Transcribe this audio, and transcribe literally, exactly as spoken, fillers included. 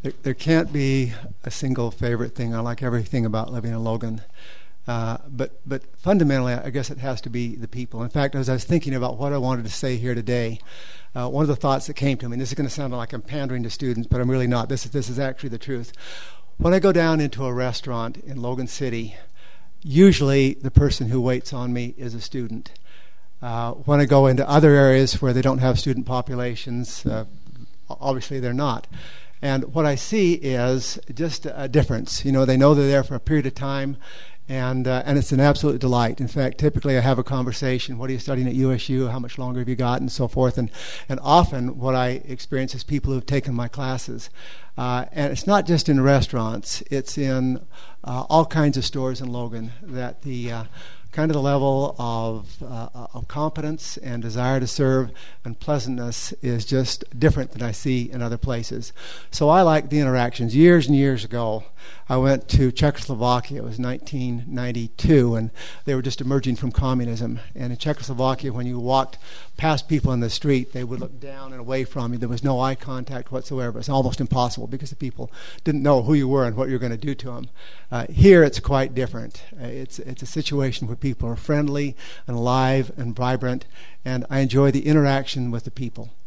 There, there can't be a single favorite thing. I like everything about living in Logan. Uh, but but fundamentally, I guess it has to be the people. In fact, as I was thinking about what I wanted to say here today, uh, one of the thoughts that came to me, and this is going to sound like I'm pandering to students, but I'm really not. This is, this is actually the truth. When I go down into a restaurant in Logan City, usually the person who waits on me is a student. Uh, when I go into other areas where they don't have student populations, uh, obviously they're not. And what I see is just a difference. You know, they know they're there for a period of time, and uh, and it's an absolute delight. In fact, typically I have a conversation. What are you studying at U S U? How much longer have you got? And so forth. And and often what I experience is people who have taken my classes. Uh, and it's not just in restaurants. It's in uh, all kinds of stores in Logan that the uh, kind of the level of, uh, of competence and desire to serve and pleasantness is just different than I see in other places. So I like the interactions. Years and years ago, I went to Czechoslovakia. It was nineteen ninety-two, and they were just emerging from communism. And in Czechoslovakia, when you walked past people in the street, they would look down and away from you. There was no eye contact whatsoever. It's almost impossible because the people didn't know who you were and what you were going to do to them. Uh, here, it's quite different. Uh, it's it's a situation where people are friendly and alive and vibrant, and I enjoy the interaction with the people.